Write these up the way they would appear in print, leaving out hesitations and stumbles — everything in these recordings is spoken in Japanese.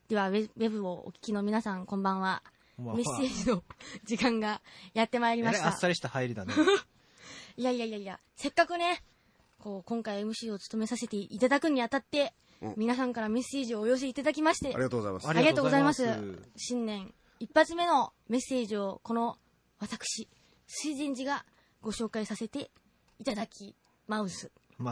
ではウェブをお聞きの皆さんこんばんは。メッセージの時間がやってまいりました。 あっさりした入りだね。 いや、せっかくね、こう今回 MC を務めさせていただくにあたって、皆さんからメッセージをお寄せいただきまして、 ありがとうございます。 ありがとうございます。新年一発目のメッセージをこの私水前寺がご紹介させていただきマウス、 はい、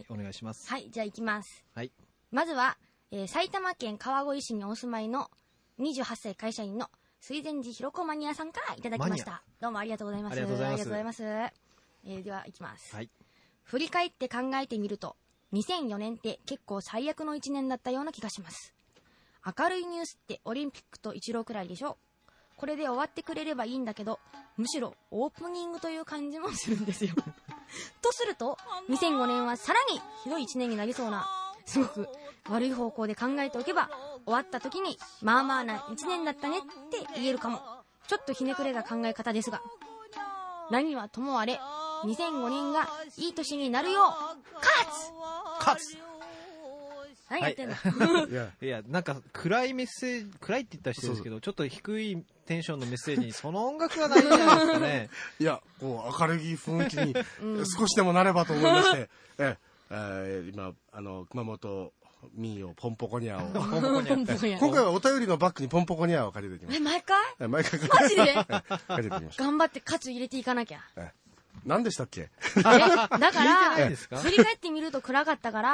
お願いします。 はい、じゃあ行きます。 はい。 まずは、埼玉県川越市にお住まいの28歳会社員の水前寺ひろこマニアさんからいただきました。どうもありがとうございます。 ありがとうございます。 では行きます。 はい。 振り返って考えてみると、2004年って結構最悪の1年だったような気がします。明るいニュースってオリンピックとイチローくらいでしょ。これで終わってくれればいいんだけど、むしろオープニングという感じもするんですよ。とすると、2005年はさらにひどい1年になりそうな、すごく悪い方向で考えておけば、終わった時にまあまあな1年だったねって言えるかも。ちょっとひねくれた考え方ですが、何はともあれ2005年がいい年になるよう勝つ。何やってんの、 いやなんか暗いメッセージ、暗いって言ったら失礼ですけど、ちょっと低いテンションのメッセージにその音楽が大事じゃないですかね。 いや、こう明るい雰囲気に少しでもなればと思いまして、今熊本民謡ポンポコニャを今回はお便りのバッグにポンポコニャを借りてきました。毎回マジで借りてきました。 頑張ってカツ入れていかなきゃ。 何でしたっけ？ だから振り返ってみると暗かったから、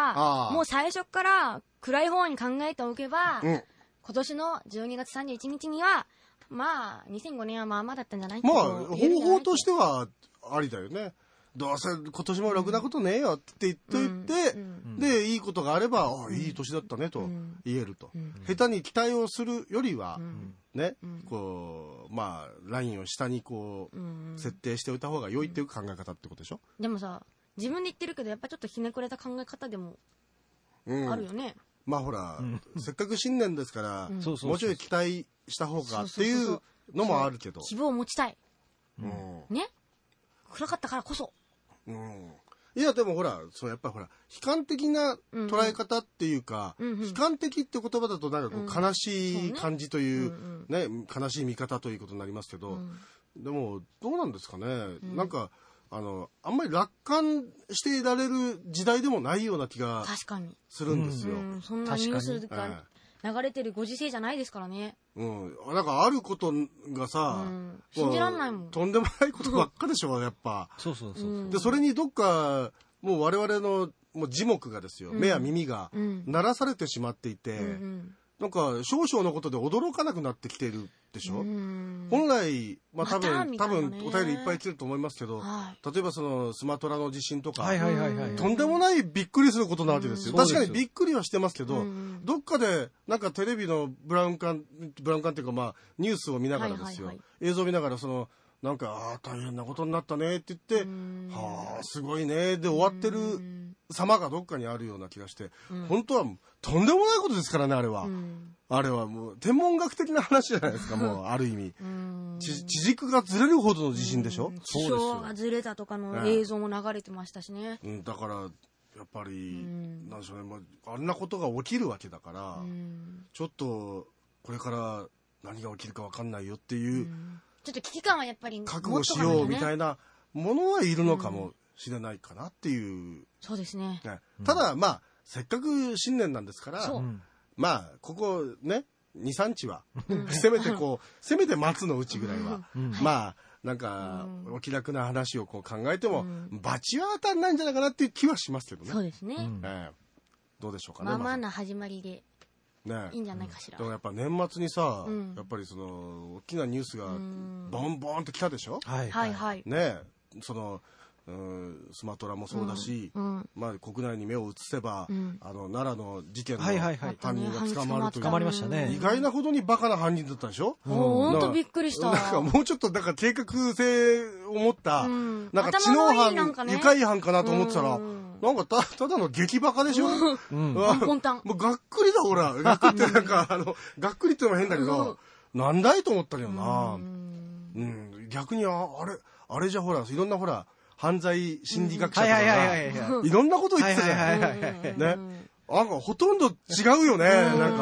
もう最初から暗い方に考えておけば、今年の12月31日にはまあ2005年はまあまあだったんじゃない？ まあ方法としてはありだよね。どうせ今年もろくなことねえよって言っといて、でいいことがあれば、いい年だったねと言えると、下手に期待をするよりは、ね、こうまあラインを下にこう、設定しておいた方が良いっていう考え方ってことでしょ。 でもさ、自分で言ってるけどやっぱちょっとひねくれた考え方でもあるよね。 まあほら、せっかく新年ですから、もうちょい期待した方がっていうのもあるけど、 希望を持ちたい、ね、暗かったからこそ。 いやでもほら、そうやっぱりほら悲観的な捉え方っていうか、悲観的って言葉だとなんかこう悲しい感じというね、悲しい見方ということになりますけど、でもどうなんですかね、なんかあんまり楽観していられる時代でもないような気がするんですよ。 そんなニュースが流れてるご時世じゃないですからね。 なんかあることがさ、 信じらんないもん。 とんでもないことばっかでしょ、やっぱ。でそれにどっかもう我々のもう耳目がですよ、目や耳が鳴らされてしまっていて、なんか少々のことで驚かなくなってきているでしょ。本来、まあ多分お便りいっぱい来てると思いますけど、例えばそのスマトラの地震とか、とんでもないびっくりすることなわけですよ。確かにびっくりはしてますけど、どっかでなんかテレビのブラウン管っていうか、まあニュースを見ながらですよ、映像を見ながらそのなんか大変なことになったねって言って、すごいねで終わってる様がどっかにあるような気がして、本当はとんでもないことですからね、あれは。あれはもう天文学的な話じゃないですか、もうある意味。地軸がずれるほどの地震でしょ。 地表がずれたとかの映像も流れてましたしね。 だからやっぱりなんでしょうね、あんなことが起きるわけだから、ちょっとこれから何が起きるか分かんないよっていう、 ちょっと危機感はやっぱり覚悟しようみたいなものはいるのかもしれないかなっていう。 そうですね。 ただまあせっかく新年なんですから、まあここね 2,3 日はせめて松の内ぐらいはまあなんかお気楽な話をこう考えても罰は当たんないんじゃないかなっていう気はしますけどね。 そうですね。 どうでしょうかね。 まあまあな始まりでいいんじゃないかしら。 でもやっぱ年末にさ、やっぱりその大きなニュースがボンボンってきたでしょ。ね、そのスマトラもそうだし、まあ国内に目を移せば、奈良の事件の犯人が捕まるという、 捕まりましたね。 意外なほどにバカな犯人だったでしょ。 本当びっくりした。 なんかもうちょっとなんか計画性を持った、なんか知能犯、愉快犯かなと思ってたら、なんかただの激バカでしょ。もうがっくりだほら。がっくりってなんかがっくりってのも変だけど、なんだいと思ったけどな。逆にあれじゃほらいろんなほら。犯罪心理学者とかがいろんなこと言ってたじゃん。ね。なんかほとんど違うよね。なんか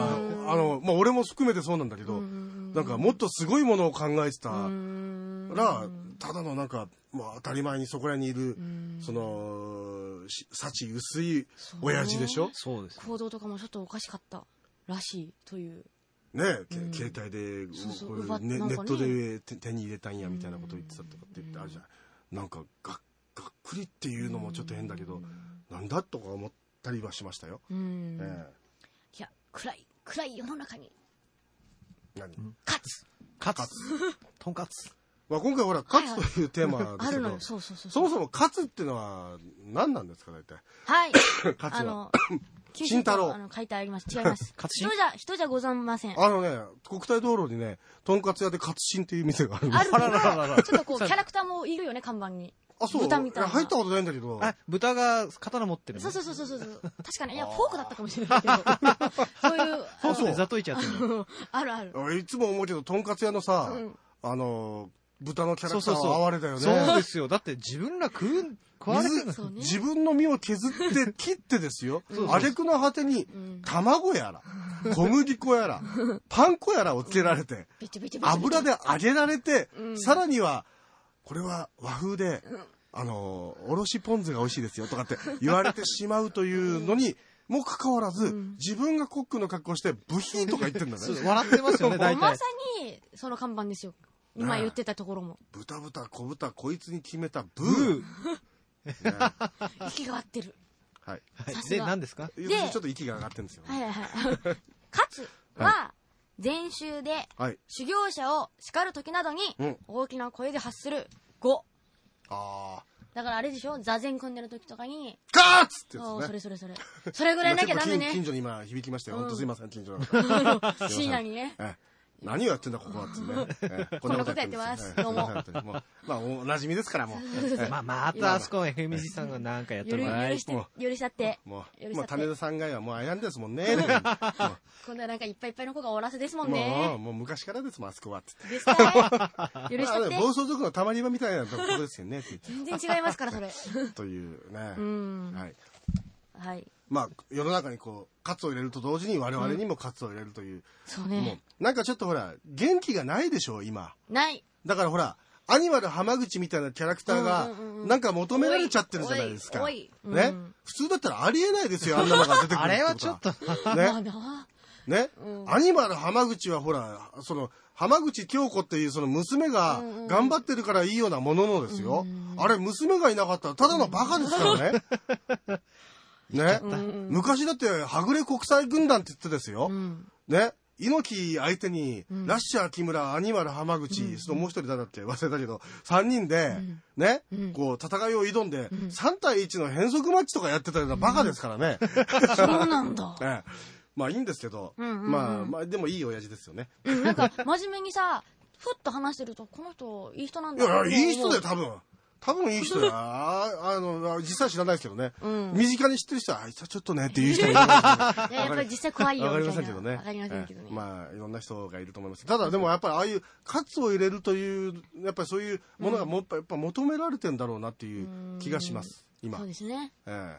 まあ俺も含めてそうなんだけど、なんかもっとすごいものを考えてたら、ただのなんか、まあ当たり前にそこらにいる、その、幸薄い親父でしょ。 そうです。 行動とかもちょっとおかしかったらしいという。 ね、携帯でネットで手に入れたんやみたいなこと言ってたとかって言ってあるじゃん。なんかがっくりっていうのもちょっと変だけど、なんだとか思ったりはしましたよ。 いや、暗い世の中に何？ カツとんかつ。 まあ今回ほらカツというテーマですけど、そもそもカツっていうのは何なんですか大体。 はい。 カツは。 慎太郎。書いてあります。違います。人じゃございません。 国体道路にね、とんかつ屋でカツシンっていう店があるんです。ある。ちょっとこう、キャラクターもいるよね、看板に。 あ、そう。 豚みたいな。 入ったことないんだけど。 豚が刀持ってるの？そう。確かに、いや、フォークだったかもしれないけど。そういう。 フォークでざといちゃってる。 ある。 いつも思うけど、とんかつ屋のさ、豚のキャラクターは哀れだよね。 そうですよ。だって自分ら食われてるの。 自分の身を削って切ってですよ。挙句の果てに卵やら小麦粉やらパン粉やらをつけられて油で揚げられて、さらにはこれは和風でおろしポン酢が美味しいですよとかって言われてしまうというのにもかかわらず、自分がコックの格好してブヒーとか言ってんだね。 笑ってますよね、大体。 まさにその看板ですよ。今言ってたところも。 豚小豚こいつに決めたブー。 息が合ってる。 はい。 で、何ですか？ ちょっと息が上がってるんですよ。 カツは、禅宗で、修行者を叱る時などに、大きな声で発する語。だからあれでしょ？座禅組んでる時とかに、 カツってやつね。 それぐらいなきゃダメね。 近所に今響きましたよ。ほんとすいません、近所の。 深夜にね。 何をやってんだここはってね。 こんなことやってます。どうも。 まあお馴染みですからもう。 またあそこ FMG さんがなんかやってもらえ。 許しちゃって。 もう種田さんがはもう悩んですもんね。 今度はなんかいっぱいいっぱいの子がおらせですもんね。 もう昔からですもんあそこは。 ですかね。許しちゃって。 暴走族のたまり場みたいなところですよね。 全然違いますからそれ。 というね。 はい。 まあ世の中にこうカツを入れると同時に我々にもカツを入れるという。 そうね。 なんかちょっとほら元気がないでしょ今。 ない。 だからほらアニマル浜口みたいなキャラクターがなんか求められちゃってるじゃないですか。ね。普通だったらありえないですよあんなのが出てくる。 あれはちょっとね。アニマル浜口はほらその浜口京子っていうその娘が頑張ってるからいいようなもののですよ。あれ娘がいなかったらただのバカですからね。ね、昔だってはぐれ国際軍団って言ってですよ、ね、猪木相手に、ラッシャー木村アニマル浜口、もう一人誰だっけ忘れたけど3人で、ね、こう戦いを挑んで、3対1の変則マッチとかやってたようなバカですからね。 そうなんだ。 まあいいんですけど、まあでもいい親父ですよね。 なんか真面目にさふっと話してるとこの人いい人なんだ。 いやいい人だよ多分いい人だよ。実際知らないですけどね。身近に知ってる人は、あいつはちょっとねっていう人がいる。 やっぱり実際怖いよ。 わかりませんけどね。 わかりませんけどね。 まあ、いろんな人がいると思います。ただでもやっぱりああいうカツを入れるという、やっぱりそういうものがやっぱ求められてんだろうなっていう気がします。今。 そうですね。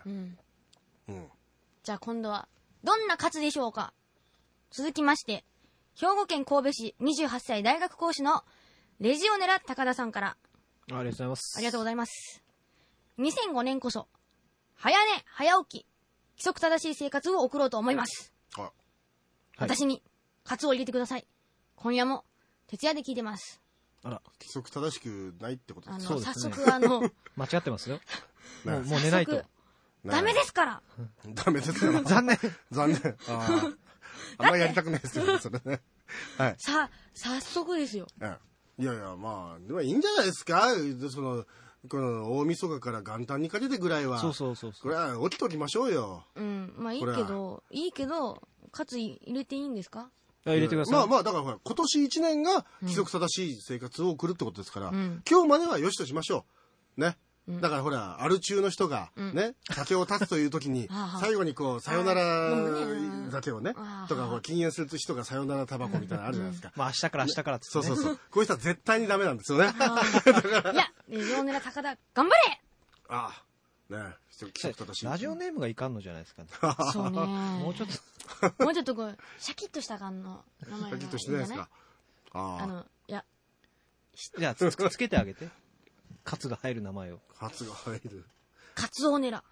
じゃあ今度は、どんなカツでしょうか？続きまして、兵庫県神戸市28歳大学講師のレジオネラ高田さんから、 ありがとうございます。 ありがとうございます。2005年こそ、早寝、早起き、規則正しい生活を送ろうと思います。私に、カツを入れてください。今夜も、徹夜で聞いてます。 規則正しくないってことですか？ 早速間違ってますよ。もう寝ないと。 ダメですから。 ダメですから。 残念。 あんまりやりたくないですよね、それね。はい。 早速ですよ。 いやいや、まあ、でもいいんじゃないですか。この大晦日から元旦にかけてぐらいは。そう。これは起きときましょうよ。 まあいいけど、カツ入れていいんですか？ 入れてください。 まあ、だからほら、今年1年が規則正しい生活を送るってことですから、今日まではよしとしましょう。ね。だからほら、アル中の人がね、酒を断つという時に、最後にこう、さよなら酒をね、とか、禁煙する人がさよならタバコみたいなのあるじゃないですか。 まあ明日からって。 そう。こういう人は絶対にダメなんですよね。 いや、レジオネラ高田、頑張れ！ ラジオネームがいかんのじゃないですかね。 そうね。 もうちょっとこう、シャキッとした感の名前がいいんじゃない？ シャキッとしてないですか。 いや。 じゃあつけてあげて。カツが入る名前を。 カツが入る。 カツオネラ。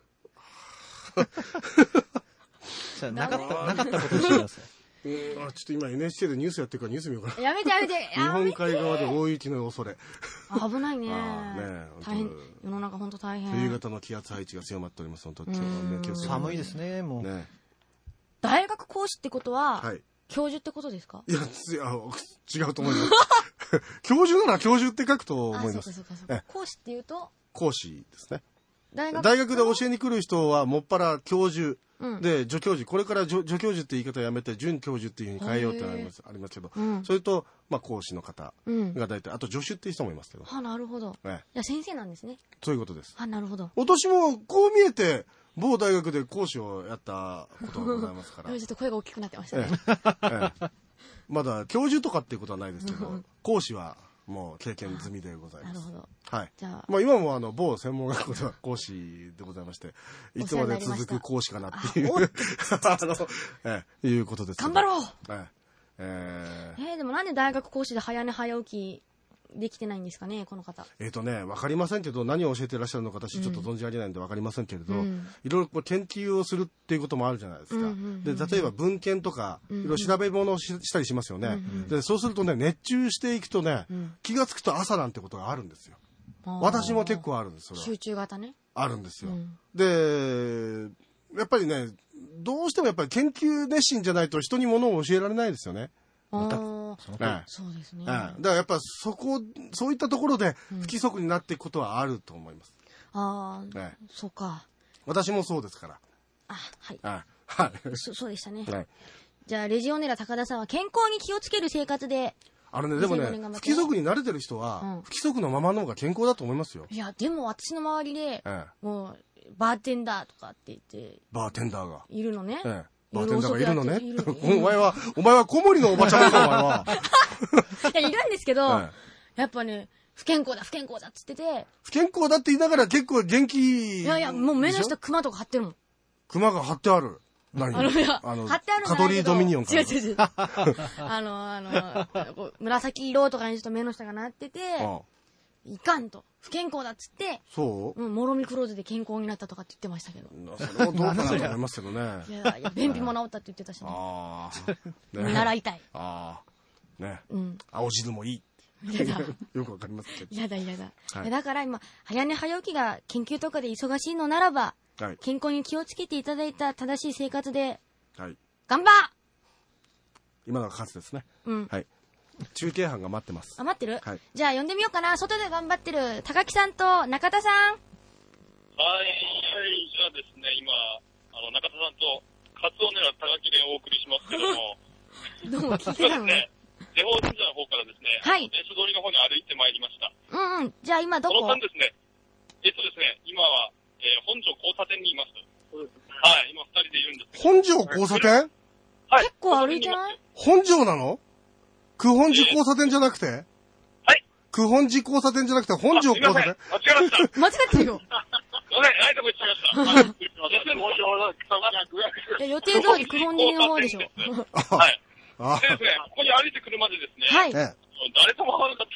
なかったことにしてください。 ちょっと今 NHK でニュースやってるからニュース見ようかな。 やめて。 日本海側で大雪の恐れ。 危ないね。大変。世の中本当大変。 冬型の気圧配置が強まっております。本当今日はね、気をつけて。 寒いですね、もう。 大学講師ってことは、教授ってことですか？ いや、違うと思います。教授なら教授って書くと思います。 そうか。講師って言うと講師ですね。 大学で教えに来る人はもっぱら教授。で、助教授。これから助教授って言い方をやめて、准教授っていうふうに変えようってありますけど、それと、講師の方が大体、あと助手っていう人もいますけど。 なるほど。いや、先生なんですね。 そういうことです。 なるほど。 私もこう見えて、某大学で講師をやったことがございますから。 ちょっと声が大きくなってましたね。 まだ教授とかっていうことはないですけど、講師はもう経験済みでございます。 なるほど。 はい。じゃあ。今も某専門学校では講師でございまして、いつまで続く講師かなっていう、いうことです。 頑張ろう。 でもなんで大学講師で早寝早起きできてないんですかね、この方。 わかりませんけど、何を教えていらっしゃるのか私ちょっと存じ上げないんでわかりませんけれど、いろいろ研究をするっていうこともあるじゃないですか。で、例えば文献とか、いろいろ調べ物をしたりしますよね。で、そうするとね、熱中していくとね、気がつくと朝なんてことがあるんですよ。私も結構あるんですよ。 集中型ね。 あるんですよ。で、やっぱりね、どうしてもやっぱり研究熱心じゃないと人にものを教えられないですよね。 そうですね。 だからやっぱそういったところで不規則になっていくことはあると思います。 そうか。 私もそうですから。 はい。そうでしたね。じゃあ、レジオネラ高田さんは健康に気をつける生活で。 でもね、不規則に慣れてる人は、不規則のままの方が健康だと思いますよ。 いや、でも私の周りで、もう、バーテンダーとかって言って。 バーテンダーが。 いるのね。 バーテンダーがいるのね。お前は小森のおばちゃんだ、お前は。 いや、いるんですけど、やっぱね、不健康だっつってて。 不健康だって言いながら結構元気。 いや、もう目の下クマとか貼ってるもん。 クマが貼ってある。 貼ってあるのカトリードミニオンか。 違う。紫色とかにちょっと目の下がなってて、いかんと。不健康だっつって、もろみクローゼで健康になったとかって言ってましたけど。 それもどうかなと思いますけどね。 いや、便秘も治ったって言ってたしね。習いたい。 青汁もいい。よくわかりますけど。 やだ。だから今、早寝早起きが研究とかで忙しいのならば、健康に気をつけていただいた正しい生活で、頑張っ今のが勝つですね。中継班が待ってます。 待ってる？じゃあ呼んでみようかな。外で頑張ってる高木さんと中田さん。 じゃあですね、今、中田さんとカツオネラ高木でお送りしますけども。 どうも聞いてたのね。 出法神社の方からですね、電車通りの方に歩いてまいりました。 じゃあ今どこ？ その間ですね、今は、本庄交差点にいます。今二人でいるんですけど。本庄交差点？ 結構歩いてない？ 本庄なの？九本寺交差点じゃなくて？九本寺交差点じゃなくて本庄交差点？ 間違ってるよ。 ないとこ行っちゃいました。 予定通り九本寺の方でしょ。 でですね、ここに歩いてくるまでですね、誰とも会わなかった。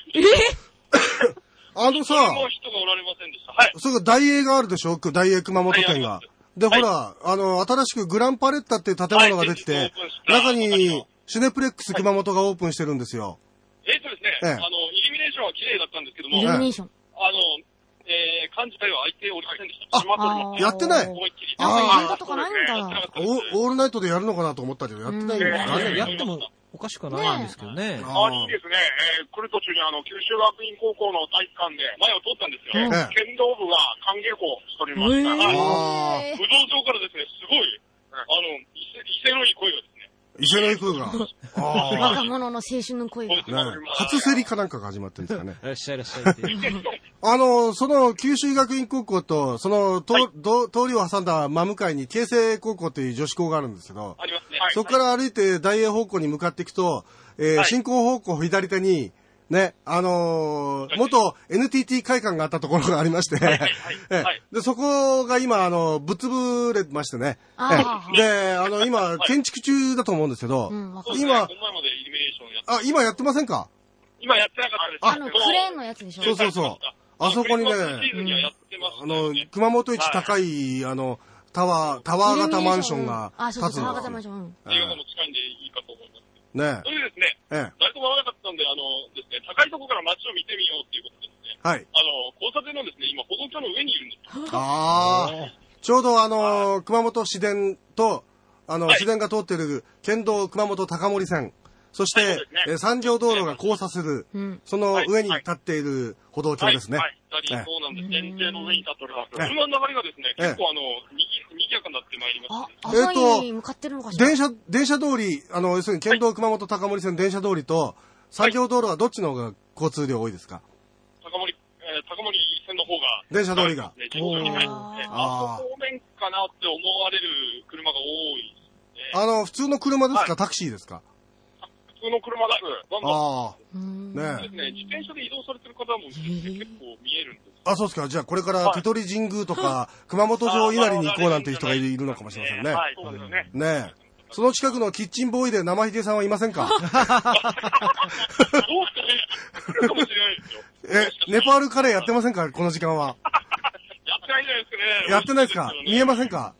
さ、 もう人がおられませんでした。 それが大英があるでしょ？大英熊本店が。で、ほら、新しくグランパレッタっていう建物ができて、中にシネプレックス熊本がオープンしてるんですよ。 ですね、イルミネーションは綺麗だったんですけども、 イルミネーション。 幹事会は空いておりませんでした。 やってない。 なんかイベントとかないんだ。 オールナイトでやるのかなと思ったけど、やってないんだ。 やってもおかしくないんですけどね。 いいですね。来る途中に九州学院高校の体育館で前を通ったんですよ。剣道部が歓迎校しておりました。武道場からですね、すごい、威勢のいい声がですね。 威勢のいい声が。 若者の青春の声が。 初競りかなんかが始まってるんですかね。 いらっしゃいって。 その九州学院高校と、その通りを挟んだ真向かいに京成高校という女子校があるんですけど、そこから歩いて大英方向に向かっていくと、進行方向左手に、 ね、元 NTT 会館があったところがありまして、で、そこが今、ぶつぶれましてね。で、今、建築中だと思うんですけど、今、今やってませんか？ 今やってなかったです。 クレーンのやつでしょ？ そう。あそこにね、熊本一高い、タワー型マンションが建つんですよ。タワー型マンション。映画も近いんでいいかと思います。ね。それでですね、誰とも合わなかったんで、ですね、高いところから街を見てみようっていうことでですね。はい。交差点のですね、今、歩道橋の上にいるんです。ちょうど熊本市電と、市電が通っている県道熊本高森線。そして、三条道路が交差する、その上に立っている歩道橋ですね。 そうなんです。電停の上に立っております。車の流れがですね、結構賑やかになってまいります。朝に向かってるのかしら。 電車通り、要するに県道熊本高森線電車通りと、三条道路はどっちの方が交通量多いですか？ 高森線の方が。 電車通りが。 あそこ方面かなって思われる車が多いですね。 普通の車ですか？タクシーですか？ 普通の車です。 ね。 自転車で移動されてる方も結構見えるんです。 あ、そうですか。じゃあこれから手取神宮とか熊本城稲荷に行こうなんていう人がいるのかもしれませんね。 はい、そうですね。 ねえ。その近くのキッチンボーイで生ひでさんはいませんか？どうしてね、 来るかもしれないですよ。 ネパールカレーやってませんか？この時間は。 やってないじゃないですかね。 やってないですか？見えませんか？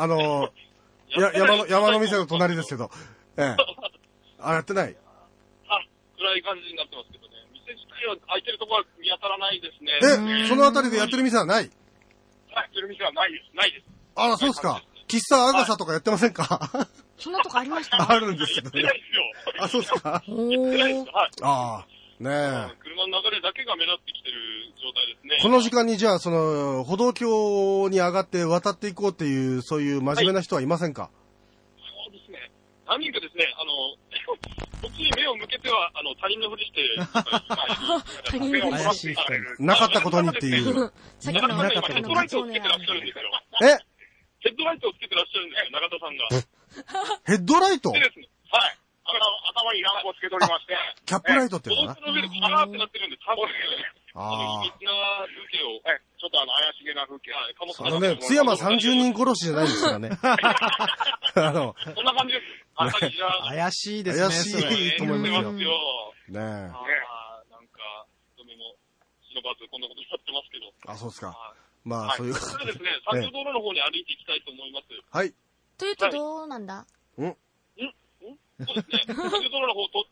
山の店の隣ですけど。やってない。 暗い感じになってますけどね。店自体は開いてるところは見当たらないですね。そのあたりでやってる店はない？ やってる店はないです。ないです。 あ、そうですか。喫茶アガサとかやってませんか？ そんなとこありました？ あるんですけどね。あ、そうですか。ああ、ねえ。 車の流れだけが目立ってきてる状態ですね。 この時間にじゃあ、歩道橋に上がって渡っていこうっていう、そういう真面目な人はいませんか？ そうですね。何人かですね、こっちに目を向けては、他人のふりして、 他人の怪しい人なかったことにっていう。 さっきのヘッドライトをつけてらっしゃるんですよ。ヘッドライトをつけてらっしゃるんですよ、永田さんが。 ヘッドライト？ でですね、はい。頭にランプをつけておりまして。 キャップライトっていうのかな？ の上でカラーってなってるんで、多分、いびつな風景を、ちょっと怪しげな風景、 津山30人殺しじゃないですからね。 そんな感じです。 怪しいですね。 怪しいと思いますよ。 ねえ。なんか、人目も忍ばずこんなことやってますけど。 あ、そうですか。まあ、そういうことで。それでですね、三条道路の方に歩いていきたいと思います。 はい。 というとどうなんだ？ そうですね。三条道路の方を取って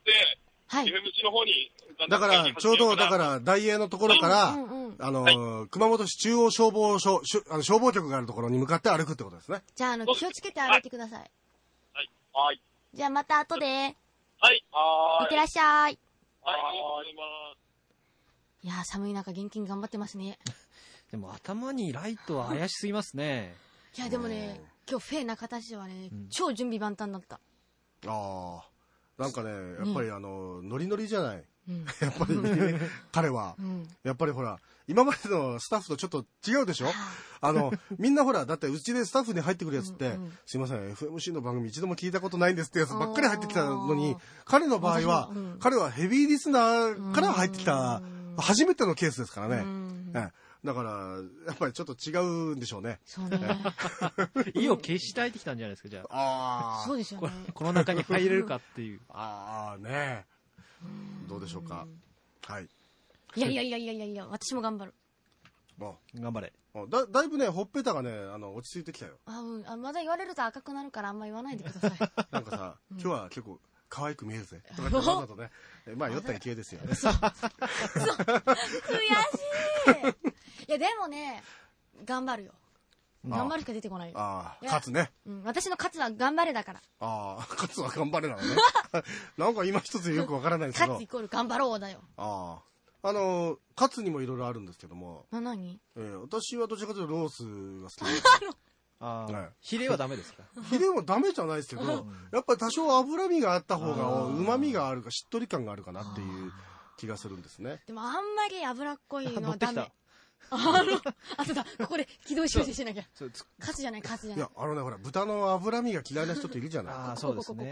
、FM の方に。 だから、ちょうど、大英のところから、熊本市中央消防署、消防局があるところに向かって歩くってことですね。 じゃあ、気をつけて歩いてください。 はい。 じゃあ、また後で。 はい。 いってらっしゃい。 はい。 いやー、寒い中、元気に頑張ってますね。 でも、頭にライトは怪しすぎますね。 いや、でもね、今日、フェイ中田市はね、超準備万端だった。 なんかね、やっぱりノリノリじゃない。やっぱり、彼は。やっぱりほら、今までのスタッフとちょっと違うでしょ？みんなほら、だってうちでスタッフに入ってくるやつって、すいません、FMC の番組一度も聞いたことないんですってやつばっかり入ってきたのに、彼の場合は、彼はヘビーリスナーから入ってきた、初めてのケースですからね。だから、やっぱりちょっと違うんでしょうね。 そうね。 意を決して入ってきたんじゃないですか、じゃあ。そうですよね。 この中に入れるかっていう。 ねえ。どうでしょうか。はい。 いや、私も頑張る。 頑張れ。 だいぶね、ほっぺたがね、落ち着いてきたよ。 まだ言われると赤くなるからあんま言わないでください。 なんかさ、今日は結構可愛く見えるぜ。とかってわざとね。まあ、酔った勢いですよ。 そう。悔しい。いや、でもね、頑張るよ。頑張るしか出てこないよ。 勝つね。 私の勝つは頑張れだから。 勝つは頑張れなのね。なんか今一つよくわからないんですけど。 勝つイコール頑張ろうだよ。 勝つにもいろいろあるんですけども。 何？ 私はどちらかというとロースが好きです。 ヒレはダメですか？ ヒレもダメじゃないですけど、やっぱり多少脂身があった方が旨味があるかしっとり感があるかなっていう気がするんですね。 でもあんまり脂っこいのはダメ。そうだ、ここで軌道修正しなきゃ。カツじゃない。いや、 ほら、豚の脂身が嫌いな人っているじゃない。 そうですね。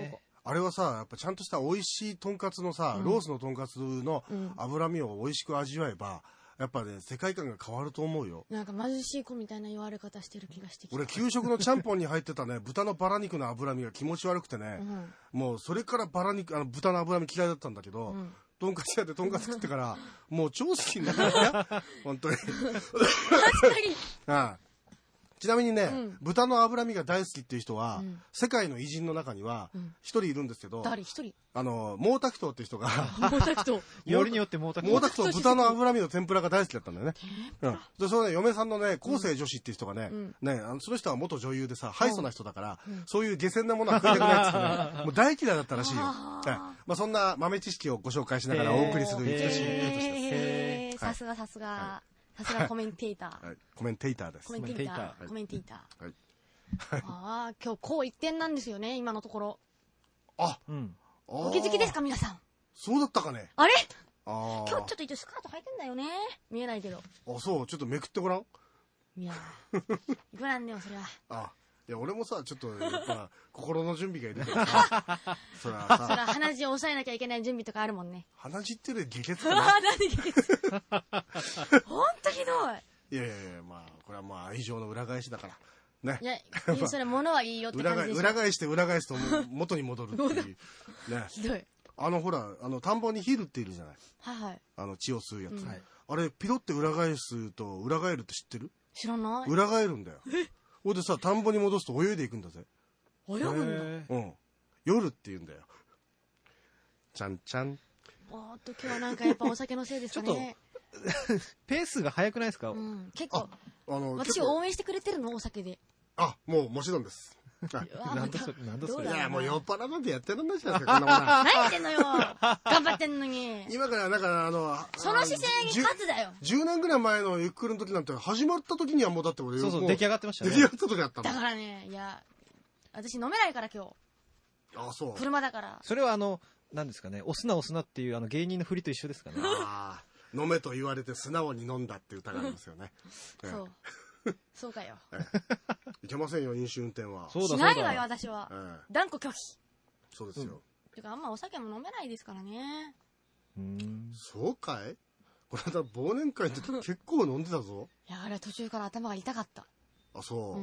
あれはさ、やっぱちゃんとした美味しいとんかつのさ、ロースのとんかつの脂身を美味しく味わえば、やっぱね、世界観が変わると思うよ。 なんか貧しい子みたいな言われ方してる気がしてきた。 俺、給食のちゃんぽんに入ってたね、豚のバラ肉の脂身が気持ち悪くてね、もうそれから豚の脂身嫌いだったんだけど、とんかつ屋でとんかつ食ってから、もう超好きになったよ。本当に。確かに。ちなみにね、豚の脂身が大好きっていう人は、世界の偉人の中には、一人いるんですけど、 誰一人毛沢東っていう人が、 毛沢東。 よりによって毛沢東。 豚の脂身の天ぷらが大好きだったんだよね。で、そのね、嫁さんのね、後世女子っていう人がね、その人は元女優でさ、ハイソな人だから、そういう下船なものは食いたくないって言ってね、もう大嫌いだったらしいよ。まあそんな豆知識をご紹介しながらお送りする美しいエイトです。 さすがさすが。さすがコメンテーター。 コメンテーターです。 コメンテーター。コメンテーター。ああ、今日こう一点なんですよね、今のところ。 あ、 お気づきですか、皆さん。 そうだったかね。 あれ今日ちょっと一応スカート履いてんだよね。見えないけど。 あ、そう、ちょっとめくってごらん。 いやいくらなんだよ、それは。 いや、俺もさ、ちょっと、やっぱ、心の準備がいるからさ。それはさ。鼻血を抑えなきゃいけない準備とかあるもんね。 鼻血ってね、下血かな。 なんで下血ほんとひどい。いやいやいや、まあ、これはまあ、愛情の裏返しだから。ね。 いや、それ物はいいよって感じでしょ。 裏返して元に戻るっていう。ね。 ひどい。 ほら、田んぼにヒルっているじゃない。 はいはい。 血を吸うやつ。あれ、ピロって裏返すと、裏返るって知ってる？ 知らない。 裏返るんだよ。ほいでさ、田んぼに戻すと泳いでいくんだぜ。 泳ぐんだ。 夜って言うんだよ。ちゃんちゃん。 今日はなんかやっぱお酒のせいですかね。 ペースが速くないですか？ 結構。私を応援してくれてるの、お酒で。 もちろんです。 なんだそれ。 いや、もう酔っ払なんてやってらんないじゃないですか、こんなもん。 何言ってんのよ。頑張ってんのに。 今から、なんかその姿勢に勝つだよ。 10年ぐらい前のゆっくりの時なんて、始まった時にはもうだって俺、 そう、出来上がってましたね。 出来上がった時だったの。 だからね、いや、私飲めないから今日。 そう。 車だから。 それは何ですかね、押すなっていう芸人の振りと一緒ですかね。 飲めと言われて素直に飲んだって歌がありますよね。 そう。そうかよ。 いけませんよ、飲酒運転は。 しないわよ、私は。断固拒否。 そうですよ。 てか、あんまお酒も飲めないですからね。 そうかい？この間忘年会の時結構飲んでたぞ。 いや、あれは途中から頭が痛かった。 そう。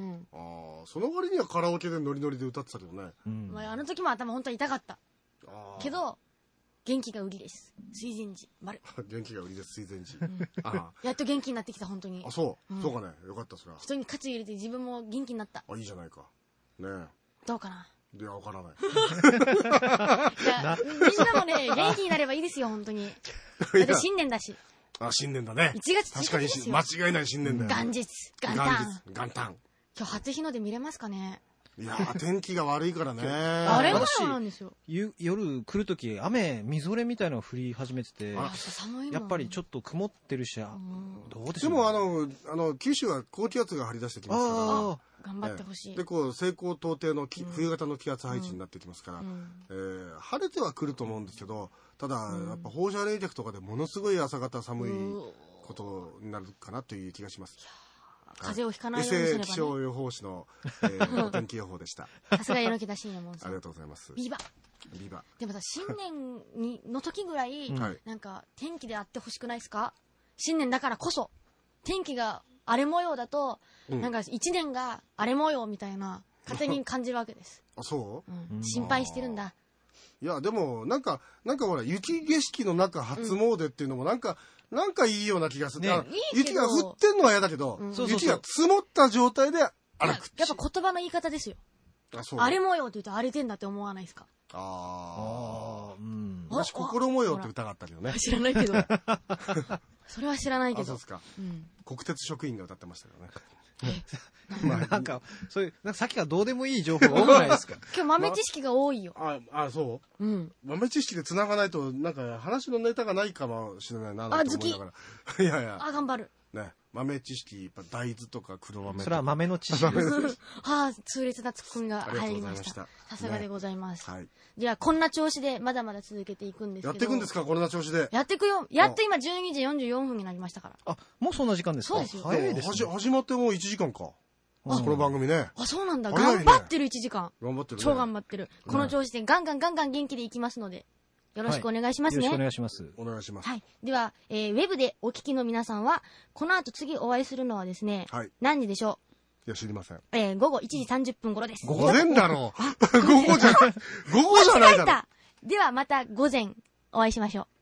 その割にはカラオケでノリノリで歌ってたけどね。 あの時も頭本当に痛かった。けど、元気が売りです。水前寺。 元気が売りです、水前寺。 やっと元気になってきた、本当に。 そうかね。よかった、それは。 人に喝入れて自分も元気になった。 いいじゃないか。ねえ。 どうかな。 いや、わからない。 いや、みんなもね、元気になればいいですよ、本当に。だって新年だし。 新年だね。 1月1日ですよ。 確かに間違いない新年だよ。 元日、元旦。 元旦。 今日初日の出見れますかね。 いや天気が悪いからね。 あれもそうなんですよ。 夜来るときみぞれみたいなのが降り始めてて、やっぱりちょっと曇ってるし、どうでしょう。 でも九州は高気圧が張り出してきますから。 頑張ってほしい。 で、西高東低の冬型の気圧配置になってきますから、晴れては来ると思うんですけど、ただ、やっぱ放射冷却とかでものすごい朝方寒いことになるかなという気がします。 風邪をひかないようにすればね。 気象予報士の天気予報でした。 さすが榎田信也門さん。 ありがとうございます。 ビバ。でもさ、新年の時ぐらい、なんか天気であってほしくないですか？新年だからこそ、天気が荒れ模様だと、なんか一年が荒れ模様みたいな、勝手に感じるわけです。 そう？ 心配してるんだ。 いや、でも、なんかほら、雪景色の中初詣っていうのもなんかいいような気がする。雪が降ってんのは嫌だけど、雪が積もった状態で歩く。 やっぱ言葉の言い方ですよ。荒れ模様って言うと荒れてんだって思わないですか？ 私、心模様って歌があったけどね。 知らないけど。それは知らないけど。 そうですか。国鉄職員が歌ってましたよね。 なんか、そういう、なんかさっきからどうでもいい情報が多くないですか？ 今日豆知識が多いよ。 そう？豆知識で繋がないと、なんか話のネタがないかもしれないな、と思いながら。いやいや。 頑張る。 ね。豆知識、やっぱ大豆とか黒豆とか。 それは豆の知識です。 痛烈なツッコミが入りました。さすがでございます。 はい。 じゃあ、こんな調子でまだまだ続けていくんですけど。 やっていくんですか、こんな調子で。 やっていくよ。やっと今12時44分になりましたから。 もうそんな時間ですか？ そうですよ。 早いですね。 始まってもう1時間か。 この番組ね。 あ、そうなんだ。頑張ってる1時間。 頑張ってる。 超頑張ってる。この調子でガンガン元気でいきますので、よろしくお願いしますね。 よろしくお願いします。 お願いします。 はい。では、ウェブでお聞きの皆さんは、この後次お会いするのはですね、何時でしょう？いや、知りません。 午後1時30分頃です。 午前だろう。午後じゃないだろ。 ではまた午前お会いしましょう。